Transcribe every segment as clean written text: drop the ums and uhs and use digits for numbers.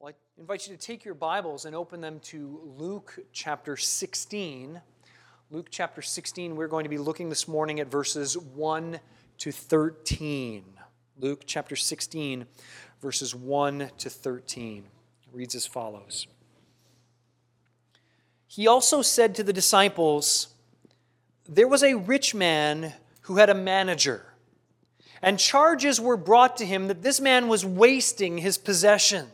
Well, I invite you to take your Bibles and open them to Luke chapter 16. Luke chapter 16, we're going to be looking this morning at verses 1 to 13. Luke chapter 16, verses 1 to 13. It reads as follows. He also said to the disciples, "There was a rich man who had a manager, and charges were brought to him that this man was wasting his possessions.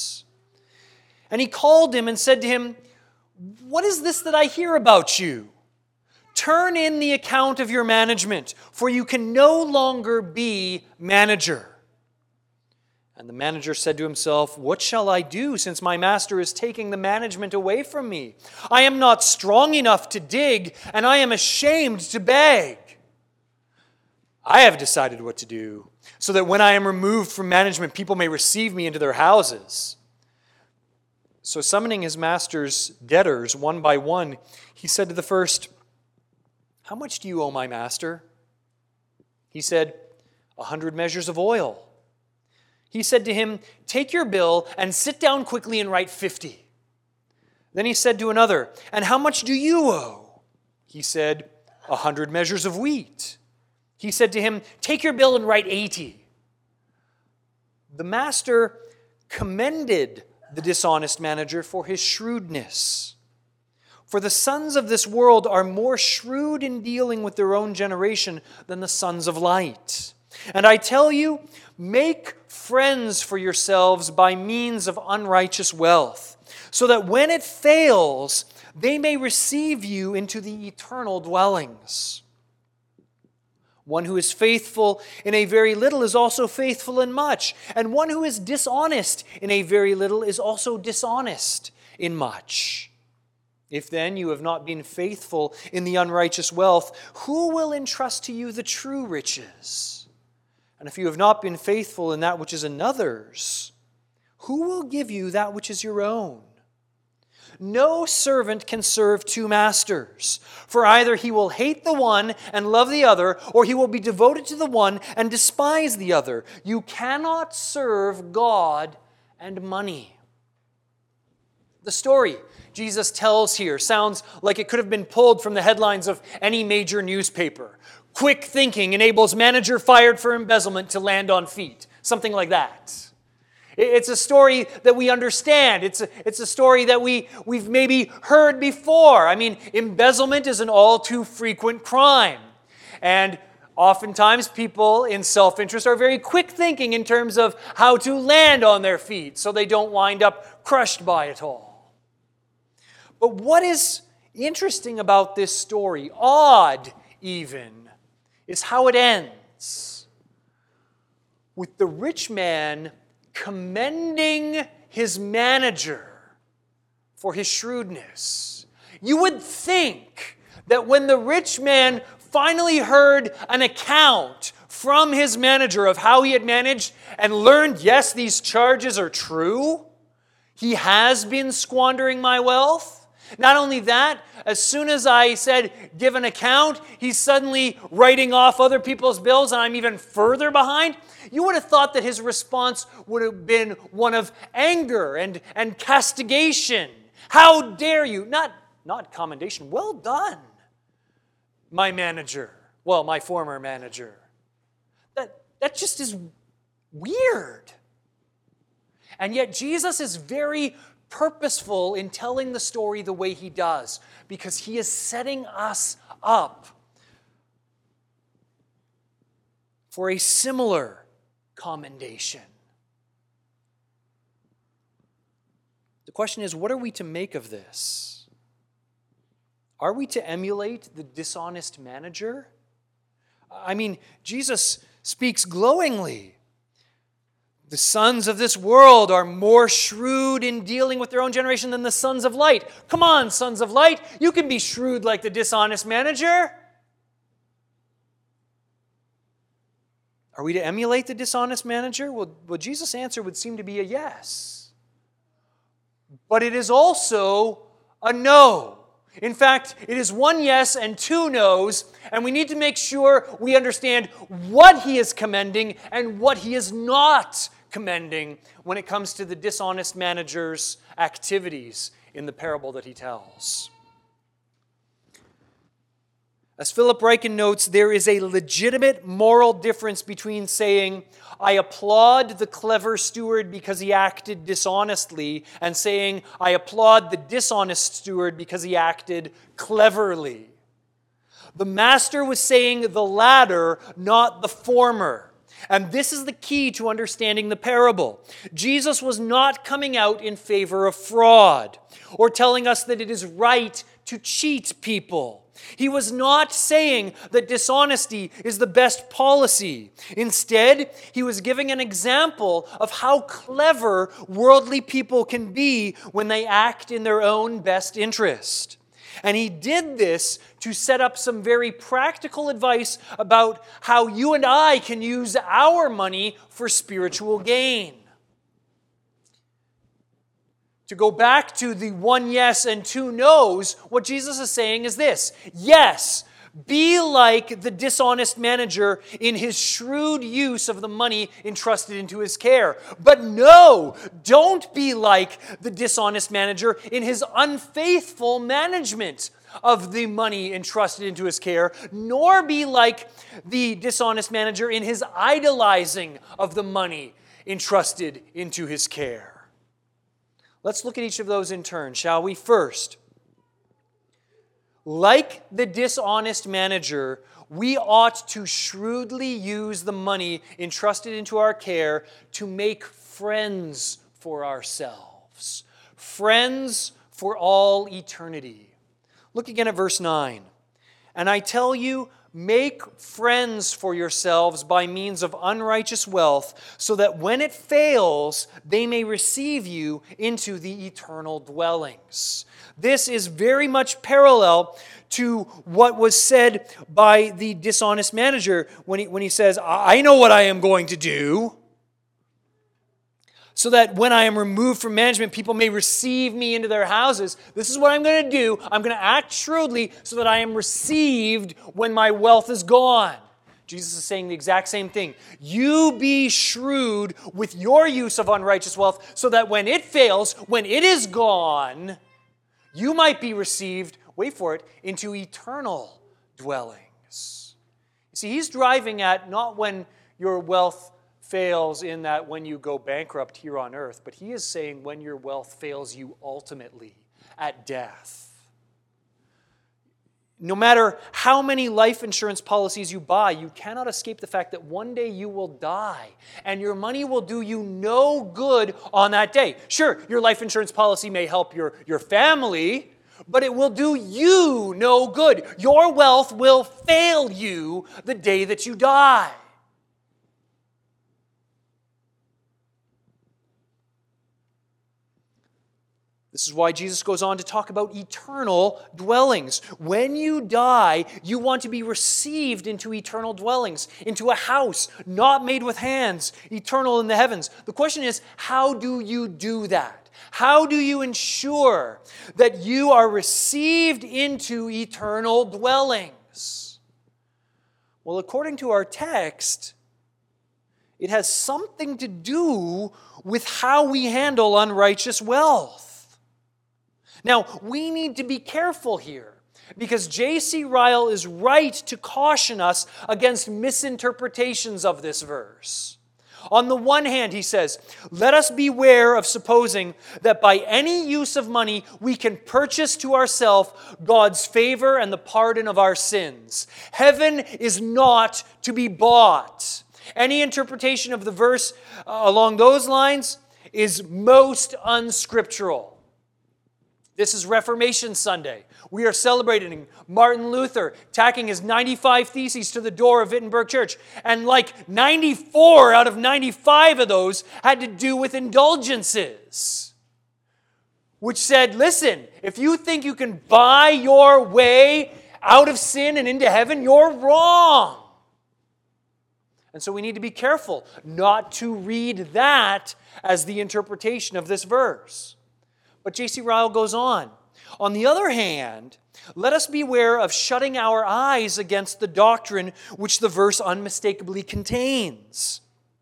And he called him and said to him, 'What is this that I hear about you? Turn in the account of your management, for you can no longer be manager.' And the manager said to himself, 'What shall I do, since my master is taking the management away from me? I am not strong enough to dig, and I am ashamed to beg. I have decided what to do, so that when I am removed from management, people may receive me into their houses.' So summoning his master's debtors one by one, he said to the first, 'How much do you owe my master?' He said, 100 measures of oil.' He said to him, 'Take your bill and sit down quickly and write 50. Then he said to another, 'And how much do you owe?' He said, 100 measures of wheat.' He said to him, 'Take your bill and write 80. The master commended the dishonest manager for his shrewdness. For the sons of this world are more shrewd in dealing with their own generation than the sons of light. And I tell you, make friends for yourselves by means of unrighteous wealth, so that when it fails, they may receive you into the eternal dwellings. One who is faithful in a very little is also faithful in much, and one who is dishonest in a very little is also dishonest in much. If then you have not been faithful in the unrighteous wealth, who will entrust to you the true riches? And if you have not been faithful in that which is another's, who will give you that which is your own? No servant can serve two masters, for either he will hate the one and love the other, or he will be devoted to the one and despise the other. You cannot serve God and money." The story Jesus tells here sounds like it could have been pulled from the headlines of any major newspaper. Quick thinking enables manager fired for embezzlement to land on feet. Something like that. It's a story that we understand. It's a story that we've maybe heard before. I mean, embezzlement is an all too frequent crime. And oftentimes people in self-interest are very quick thinking in terms of how to land on their feet so they don't wind up crushed by it all. But what is interesting about this story, odd even, is how it ends. With the rich man commending his manager for his shrewdness. You would think that when the rich man finally heard an account from his manager of how he had managed and learned, yes, these charges are true, he has been squandering my wealth. Not only that, as soon as I said, give an account, he's suddenly writing off other people's bills and I'm even further behind. You would have thought that his response would have been one of anger and castigation. How dare you? Not commendation. Well done, my manager. Well, my former manager. That just is weird. And yet Jesus is very purposeful in telling the story the way he does, because he is setting us up for a similar commendation. The question is, what are we to make of this? Are we to emulate the dishonest manager? I mean, Jesus speaks glowingly. The sons of this world are more shrewd in dealing with their own generation than the sons of light. Come on, sons of light, you can be shrewd like the dishonest manager. Are we to emulate the dishonest manager? Well, Jesus' answer would seem to be a yes. But it is also a no. In fact, it is one yes and two no's, and we need to make sure we understand what he is commending and what he is not commending when it comes to the dishonest manager's activities in the parable that he tells. As Philip Ryken notes, there is a legitimate moral difference between saying, I applaud the clever steward because he acted dishonestly, and saying, I applaud the dishonest steward because he acted cleverly. The master was saying the latter, not the former. And this is the key to understanding the parable. Jesus was not coming out in favor of fraud or telling us that it is right to cheat people. He was not saying that dishonesty is the best policy. Instead, he was giving an example of how clever worldly people can be when they act in their own best interest. And he did this to set up some very practical advice about how you and I can use our money for spiritual gain. To go back to the one yes and two no's, what Jesus is saying is this. Yes, be like the dishonest manager in his shrewd use of the money entrusted into his care. But no, don't be like the dishonest manager in his unfaithful management of the money entrusted into his care, nor be like the dishonest manager in his idolizing of the money entrusted into his care. Let's look at each of those in turn, shall we? First, like the dishonest manager, we ought to shrewdly use the money entrusted into our care to make friends for ourselves. Friends for all eternity. Look again at verse 9. And I tell you, make friends for yourselves by means of unrighteous wealth, so that when it fails, they may receive you into the eternal dwellings. This is very much parallel to what was said by the dishonest manager when he says, I know what I am going to do, so that when I am removed from management, people may receive me into their houses. This is what I'm going to do. I'm going to act shrewdly so that I am received when my wealth is gone. Jesus is saying the exact same thing. You be shrewd with your use of unrighteous wealth so that when it fails, when it is gone, you might be received, wait for it, into eternal dwellings. You see, he's driving at not when your wealth fails in that when you go bankrupt here on earth, but he is saying when your wealth fails you ultimately at death. No matter how many life insurance policies you buy, you cannot escape the fact that one day you will die, and your money will do you no good on that day. Sure, your life insurance policy may help your family, but it will do you no good. Your wealth will fail you the day that you die. This is why Jesus goes on to talk about eternal dwellings. When you die, you want to be received into eternal dwellings, into a house not made with hands, eternal in the heavens. The question is, how do you do that? How do you ensure that you are received into eternal dwellings? Well, according to our text, it has something to do with how we handle unrighteous wealth. Now, we need to be careful here because J.C. Ryle is right to caution us against misinterpretations of this verse. On the one hand, he says, let us beware of supposing that by any use of money we can purchase to ourselves God's favor and the pardon of our sins. Heaven is not to be bought. Any interpretation of the verse along those lines is most unscriptural. This is Reformation Sunday. We are celebrating Martin Luther tacking his 95 Theses to the door of Wittenberg Church. And like 94 out of 95 of those had to do with indulgences. Which said, listen, if you think you can buy your way out of sin and into heaven, you're wrong. And so we need to be careful not to read that as the interpretation of this verse. But J.C. Ryle goes on. On the other hand, let us beware of shutting our eyes against the doctrine which the verse unmistakably contains.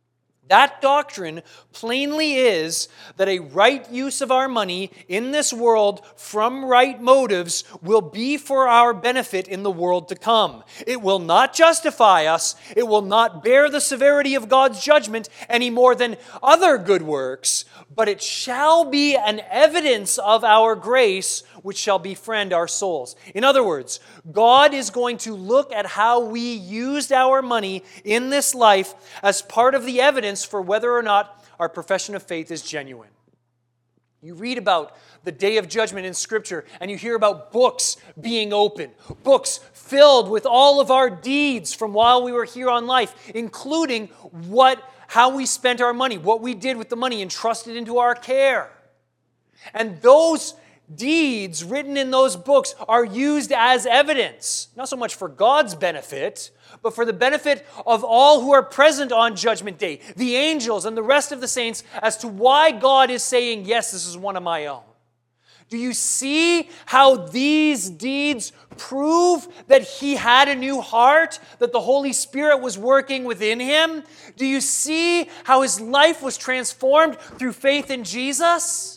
That doctrine plainly is that a right use of our money in this world from right motives will be for our benefit in the world to come. It will not justify us. It will not bear the severity of God's judgment any more than other good works, but it shall be an evidence of our grace which shall befriend our souls. In other words, God is going to look at how we used our money in this life as part of the evidence for whether or not our profession of faith is genuine. You read about the day of judgment in Scripture, and you hear about books being opened, books filled with all of our deeds from while we were here on life, including how we spent our money, what we did with the money entrusted into our care. And those deeds written in those books are used as evidence, not so much for God's benefit, but for the benefit of all who are present on Judgment Day, the angels and the rest of the saints, as to why God is saying, yes, this is one of my own. Do you see how these deeds prove that he had a new heart, that the Holy Spirit was working within him? Do you see how his life was transformed through faith in Jesus?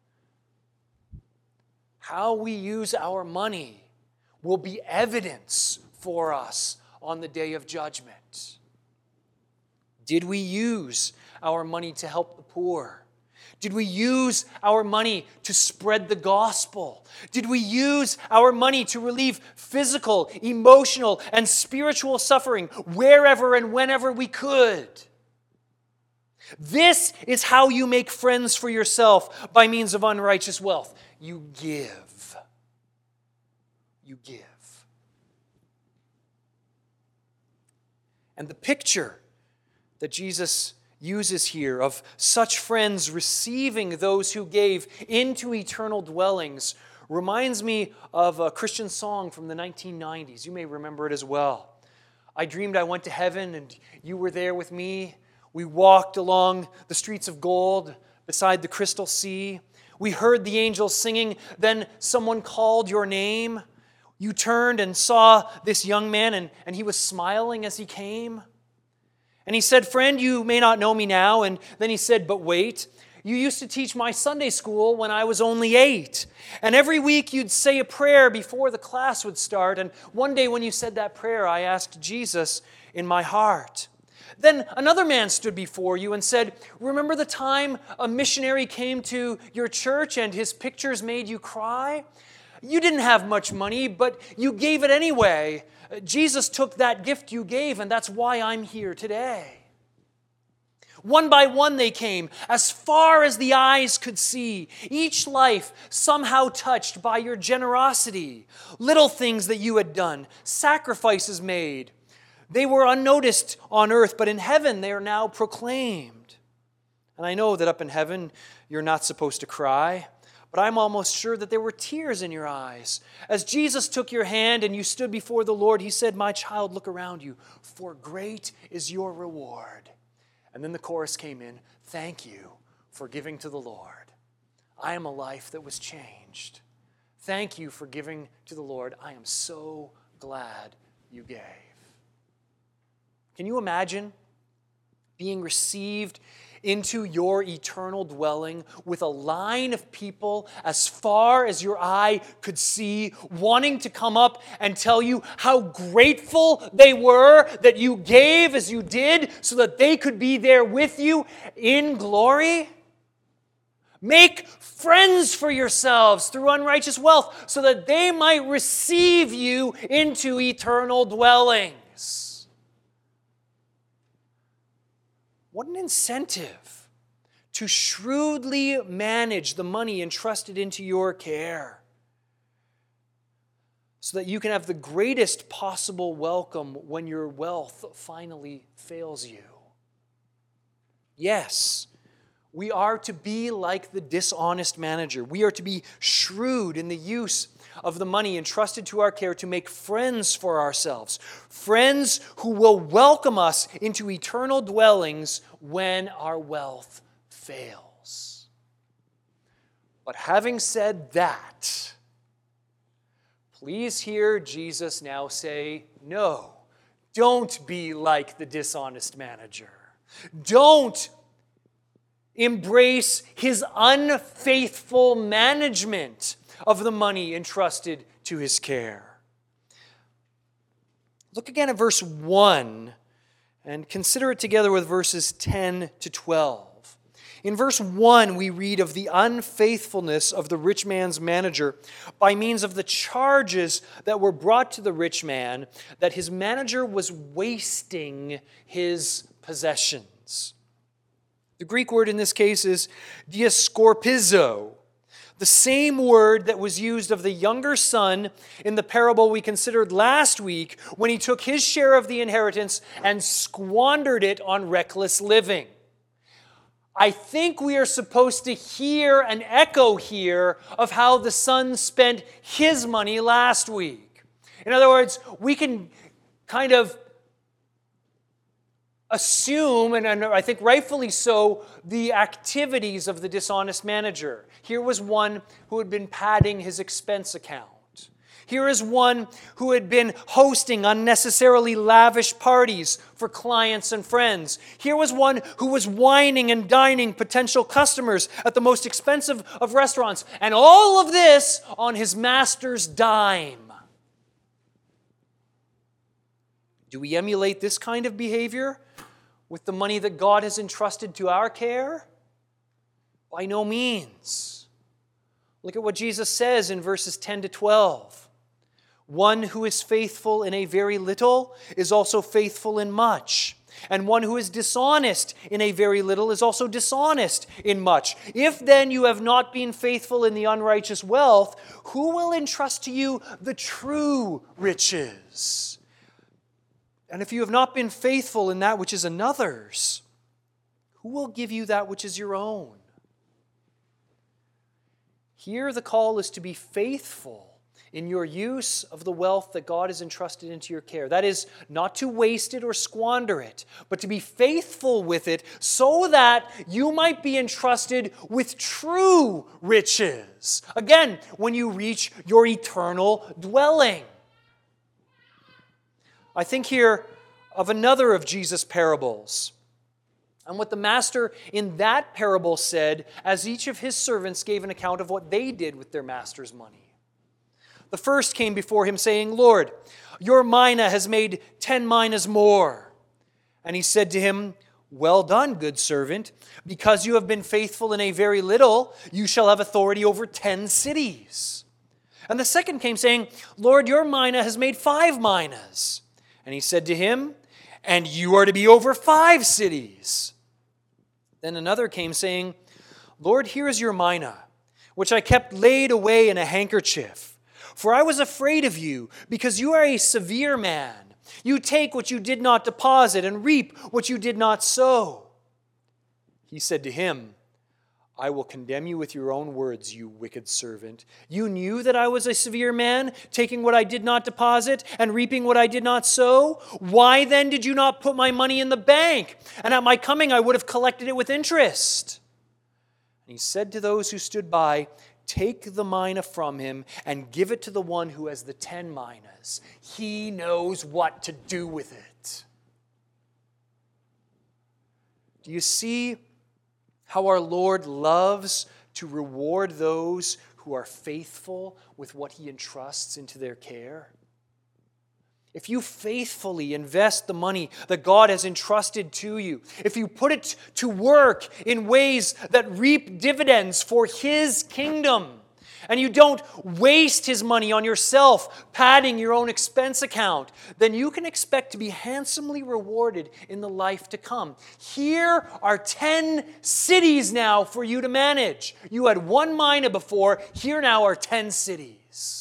How we use our money will be evidence for us on the day of judgment. Did we use our money to help the poor? Did we use our money to spread the gospel? Did we use our money to relieve physical, emotional, and spiritual suffering wherever and whenever we could? This is how you make friends for yourself by means of unrighteous wealth. You give. You give. And the picture that Jesus uses here of such friends receiving those who gave into eternal dwellings reminds me of a Christian song from the 1990s. You may remember it as well. I dreamed I went to heaven and you were there with me. We walked along the streets of gold beside the crystal sea. We heard the angels singing. Then someone called your name. You turned and saw this young man, and he was smiling as he came. And he said, friend, you may not know me now. And then he said, but wait, you used to teach my Sunday school when I was only 8. And every week you'd say a prayer before the class would start. And one day when you said that prayer, I asked Jesus in my heart. Then another man stood before you and said, remember the time a missionary came to your church and his pictures made you cry? You didn't have much money, but you gave it anyway. Jesus took that gift you gave, and that's why I'm here today. One by one they came, as far as the eyes could see, each life somehow touched by your generosity, little things that you had done, sacrifices made. They were unnoticed on earth, but in heaven they are now proclaimed. And I know that up in heaven you're not supposed to cry, but I'm almost sure that there were tears in your eyes. As Jesus took your hand and you stood before the Lord, he said, my child, look around you, for great is your reward. And then the chorus came in, thank you for giving to the Lord. I am a life that was changed. Thank you for giving to the Lord. I am so glad you gave. Can you imagine being received into your eternal dwelling with a line of people as far as your eye could see, wanting to come up and tell you how grateful they were that you gave as you did so that they could be there with you in glory? Make friends for yourselves through unrighteous wealth so that they might receive you into eternal dwellings. What an incentive to shrewdly manage the money entrusted into your care so that you can have the greatest possible welcome when your wealth finally fails you. Yes, we are to be like the dishonest manager. We are to be shrewd in the use of the money entrusted to our care to make friends for ourselves, friends who will welcome us into eternal dwellings when our wealth fails. But having said that, please hear Jesus now say, no, don't be like the dishonest manager. Don't embrace his unfaithful management of the money entrusted to his care. Look again at verse 1 and consider it together with verses 10 to 12. In verse 1, we read of the unfaithfulness of the rich man's manager by means of the charges that were brought to the rich man that his manager was wasting his possessions. The Greek word in this case is diascorpizo, the same word that was used of the younger son in the parable we considered last week when he took his share of the inheritance and squandered it on reckless living. I think we are supposed to hear an echo here of how the son spent his money last week. In other words, we can kind of assume, and I think rightfully so, the activities of the dishonest manager. Here was one who had been padding his expense account. Here is one who had been hosting unnecessarily lavish parties for clients and friends. Here was one who was wining and dining potential customers at the most expensive of restaurants. And all of this on his master's dime. Do we emulate this kind of behavior with the money that God has entrusted to our care? By no means. Look at what Jesus says in verses 10 to 12. One who is faithful in a very little is also faithful in much. And one who is dishonest in a very little is also dishonest in much. If then you have not been faithful in the unrighteous wealth, who will entrust to you the true riches? And if you have not been faithful in that which is another's, who will give you that which is your own? Here the call is to be faithful in your use of the wealth that God has entrusted into your care. That is, not to waste it or squander it, but to be faithful with it so that you might be entrusted with true riches. Again, when you reach your eternal dwelling. I think here of another of Jesus' parables. And what the master in that parable said as each of his servants gave an account of what they did with their master's money. The first came before him saying, Lord, your mina has made 10 minas more. And he said to him, well done, good servant. Because you have been faithful in a very little, you shall have authority over 10 cities. And the second came saying, Lord, your mina has made 5 minas. And he said to him, and you are to be over 5 cities. Then another came saying, Lord, here is your mina, which I kept laid away in a handkerchief. For I was afraid of you, because you are a severe man. You take what you did not deposit and reap what you did not sow. He said to him, I will condemn you with your own words, you wicked servant. You knew that I was a severe man, taking what I did not deposit and reaping what I did not sow? Why then did you not put my money in the bank? And at my coming I would have collected it with interest. And he said to those who stood by, take the mina from him and give it to the one who has the 10 minas. He knows what to do with it. Do you see how our Lord loves to reward those who are faithful with what he entrusts into their care? If you faithfully invest the money that God has entrusted to you, if you put it to work in ways that reap dividends for his kingdom, and you don't waste his money on yourself, padding your own expense account, then you can expect to be handsomely rewarded in the life to come. Here are 10 cities now for you to manage. You had 1 mina before, here now are 10 cities.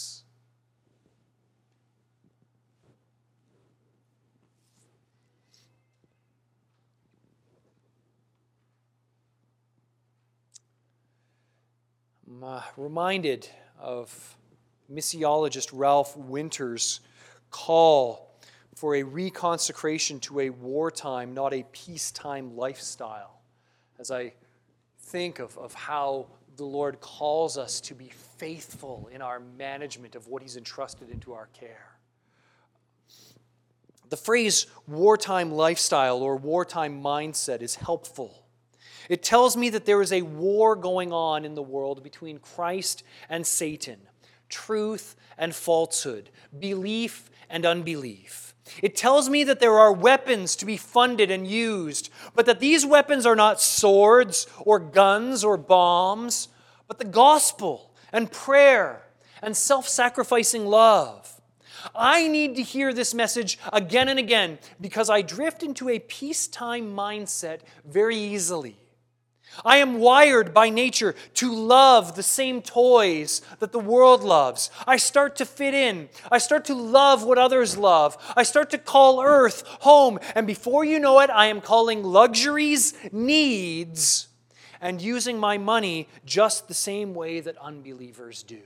I'm reminded of missiologist Ralph Winter's call for a reconsecration to a wartime, not a peacetime lifestyle, as I think of how the Lord calls us to be faithful in our management of what he's entrusted into our care. The phrase wartime lifestyle or wartime mindset is helpful. It tells me that there is a war going on in the world between Christ and Satan, truth and falsehood, belief and unbelief. It tells me that there are weapons to be funded and used, but that these weapons are not swords or guns or bombs, but the gospel and prayer and self-sacrificing love. I need to hear this message again and again because I drift into a peacetime mindset very easily. I am wired by nature to love the same toys that the world loves. I start to fit in. I start to love what others love. I start to call earth home. And before you know it, I am calling luxuries needs and using my money just the same way that unbelievers do.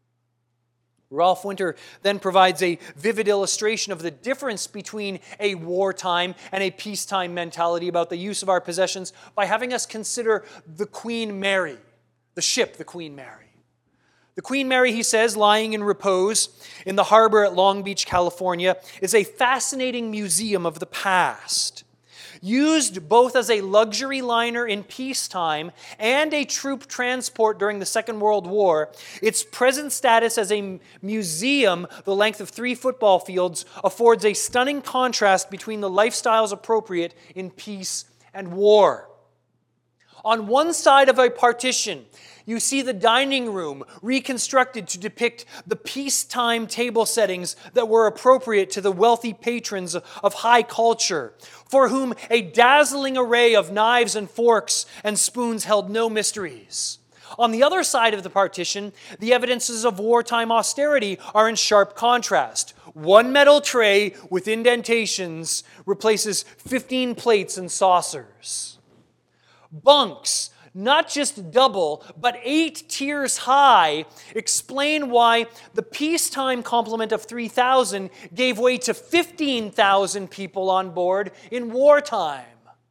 Ralph Winter then provides a vivid illustration of the difference between a wartime and a peacetime mentality about the use of our possessions by having us consider the Queen Mary, the ship, the Queen Mary. The Queen Mary, he says, lying in repose in the harbor at Long Beach, California, is a fascinating museum of the past. Used both as a luxury liner in peacetime and a troop transport during the Second World War, its present status as a museum, the length of 3 football fields, affords a stunning contrast between the lifestyles appropriate in peace and war. On one side of a partition, you see the dining room reconstructed to depict the peacetime table settings that were appropriate to the wealthy patrons of high culture, for whom a dazzling array of knives and forks and spoons held no mysteries. On the other side of the partition, the evidences of wartime austerity are in sharp contrast. One metal tray with indentations replaces 15 plates and saucers. Bunks, not just double, but 8 tiers high, explain why the peacetime complement of 3,000 gave way to 15,000 people on board in wartime.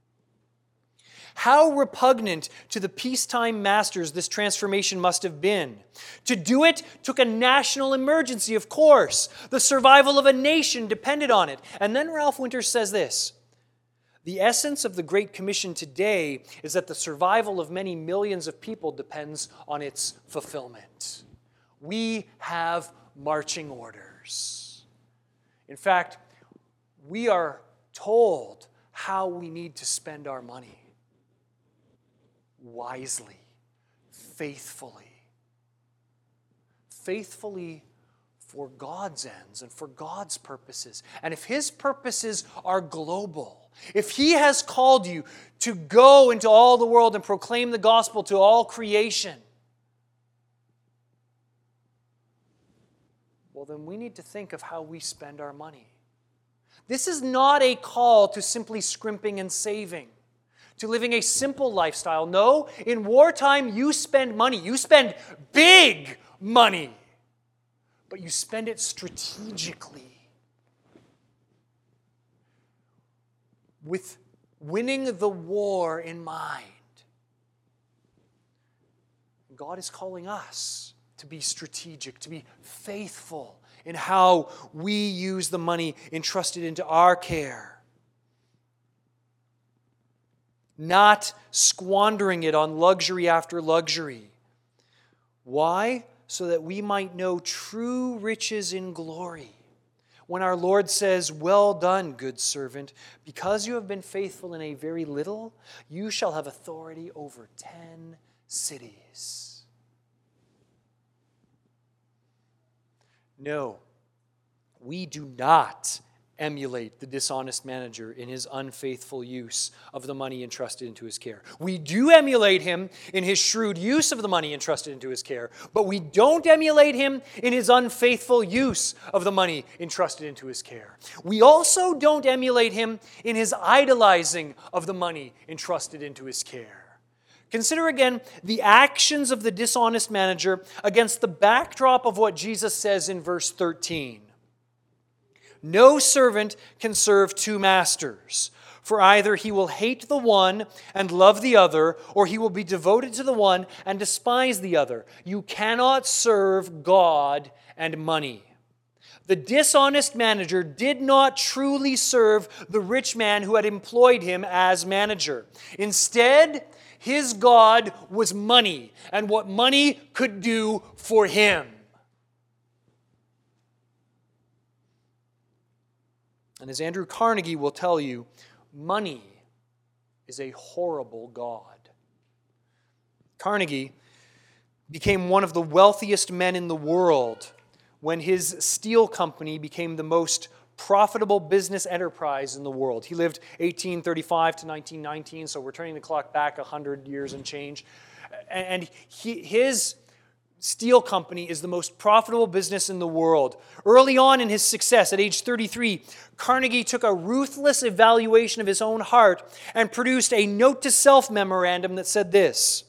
How repugnant to the peacetime masters this transformation must have been. To do it took a national emergency, of course. The survival of a nation depended on it. And then Ralph Winter says this: the essence of the Great Commission today is that the survival of many millions of people depends on its fulfillment. We have marching orders. In fact, we are told how we need to spend our money. Wisely, faithfully. Faithfully for God's ends and for God's purposes. And if His purposes are global, if He has called you to go into all the world and proclaim the gospel to all creation, well, then we need to think of how we spend our money. This is not a call to simply scrimping and saving, to living a simple lifestyle. No, in wartime, you spend money. You spend big money, but you spend it strategically, with winning the war in mind. God is calling us to be strategic, to be faithful in how we use the money entrusted into our care. Not squandering it on luxury after luxury. Why? So that we might know true riches in glory. When our Lord says, "Well done, good servant, because you have been faithful in a very little, you shall have authority over 10 cities." No, we do not emulate the dishonest manager in his unfaithful use of the money entrusted into his care. We do emulate him in his shrewd use of the money entrusted into his care, but we don't emulate him in his unfaithful use of the money entrusted into his care. We also don't emulate him in his idolizing of the money entrusted into his care. Consider again the actions of the dishonest manager against the backdrop of what Jesus says in verse 13. No servant can serve 2 masters, for either he will hate the one and love the other, or he will be devoted to the one and despise the other. You cannot serve God and money. The dishonest manager did not truly serve the rich man who had employed him as manager. Instead, his God was money and what money could do for him. And as Andrew Carnegie will tell you, money is a horrible god. Carnegie became one of the wealthiest men in the world when his steel company became the most profitable business enterprise in the world. He lived 1835 to 1919, so we're turning the clock back 100 years and change. And his steel company is the most profitable business in the world. Early on in his success, at age 33, Carnegie took a ruthless evaluation of his own heart and produced a note-to-self memorandum that said this: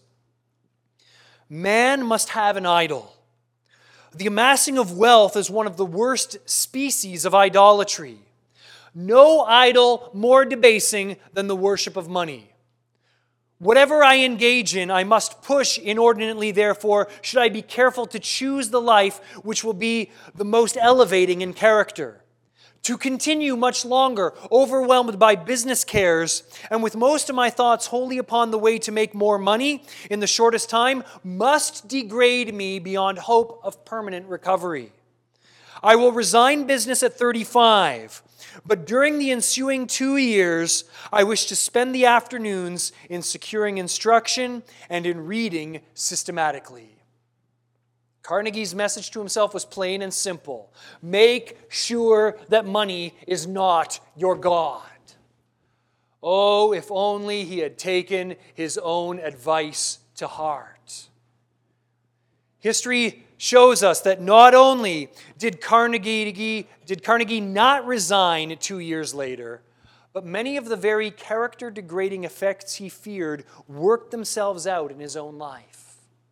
"Man must have an idol. The amassing of wealth is one of the worst species of idolatry. No idol more debasing than the worship of money. Whatever I engage in, I must push inordinately, therefore, should I be careful to choose the life which will be the most elevating in character. To continue much longer, overwhelmed by business cares, and with most of my thoughts wholly upon the way to make more money in the shortest time, must degrade me beyond hope of permanent recovery. I will resign business at 35, but during the ensuing 2 years, I wish to spend the afternoons in securing instruction and in reading systematically." Carnegie's message to himself was plain and simple. Make sure that money is not your God. Oh, if only he had taken his own advice to heart. History shows us that not only did Carnegie not resign 2 years later, but many of the very character-degrading effects he feared worked themselves out in his own life.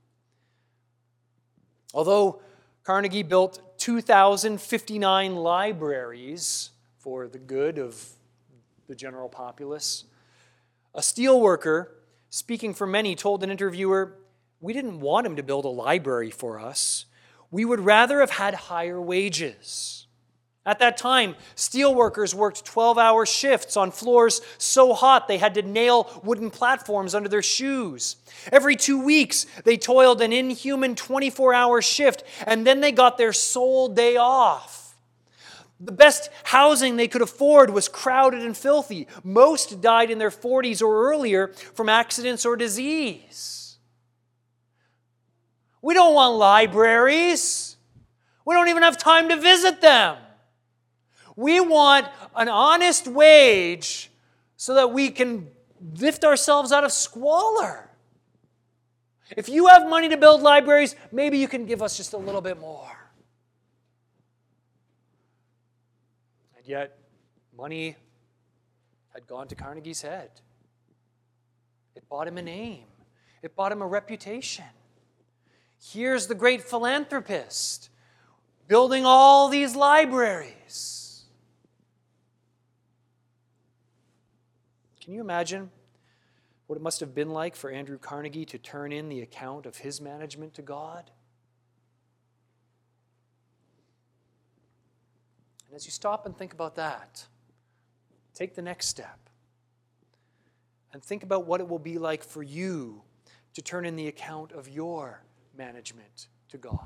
Although Carnegie built 2,059 libraries for the good of the general populace, a steelworker, speaking for many, told an interviewer, "We didn't want him to build a library for us. We would rather have had higher wages." At that time, steelworkers worked 12-hour shifts on floors so hot they had to nail wooden platforms under their shoes. Every 2 weeks, they toiled an inhuman 24-hour shift, and then they got their sole day off. The best housing they could afford was crowded and filthy. Most died in their 40s or earlier from accidents or disease. We don't want libraries. We don't even have time to visit them. We want an honest wage so that we can lift ourselves out of squalor. If you have money to build libraries, maybe you can give us just a little bit more. And yet, money had gone to Carnegie's head. It bought him a name. It bought him a reputation. Here's the great philanthropist building all these libraries. Can you imagine what it must have been like for Andrew Carnegie to turn in the account of his management to God? And as you stop and think about that, take the next step and think about what it will be like for you to turn in the account of your management to God.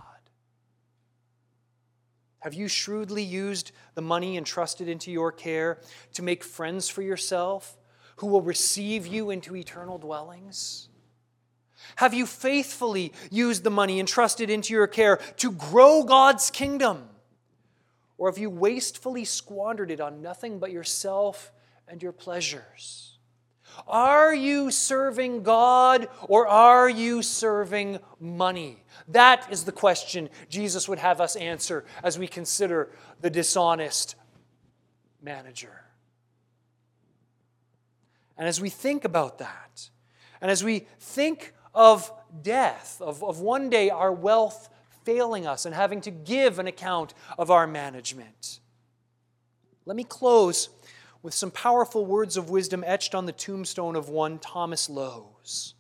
Have you shrewdly used the money entrusted into your care to make friends for yourself who will receive you into eternal dwellings? Have you faithfully used the money entrusted into your care to grow God's kingdom? Or have you wastefully squandered it on nothing but yourself and your pleasures? Are you serving God or are you serving money? That is the question Jesus would have us answer as we consider the dishonest manager. And as we think about that, and as we think of death, of one day our wealth failing us and having to give an account of our management, let me close with some powerful words of wisdom etched on the tombstone of one Thomas Lowes.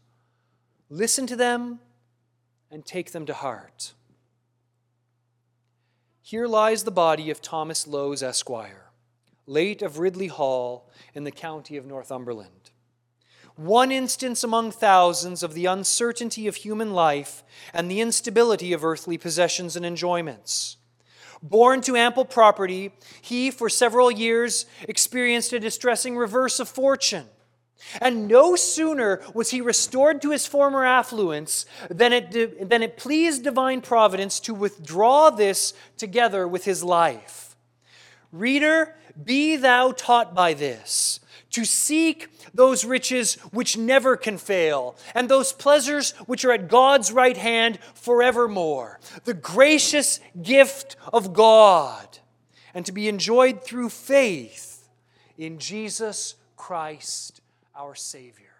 Listen to them and take them to heart. Here lies the body of Thomas Lowes, Esquire, late of Ridley Hall in the county of Northumberland. One instance among thousands of the uncertainty of human life and the instability of earthly possessions and enjoyments. Born to ample property, he for several years experienced a distressing reverse of fortune. And no sooner was he restored to his former affluence than it pleased divine providence to withdraw this together with his life. Reader, be thou taught by this, to seek those riches which never can fail, and those pleasures which are at God's right hand forevermore, the gracious gift of God, and to be enjoyed through faith in Jesus Christ our Savior.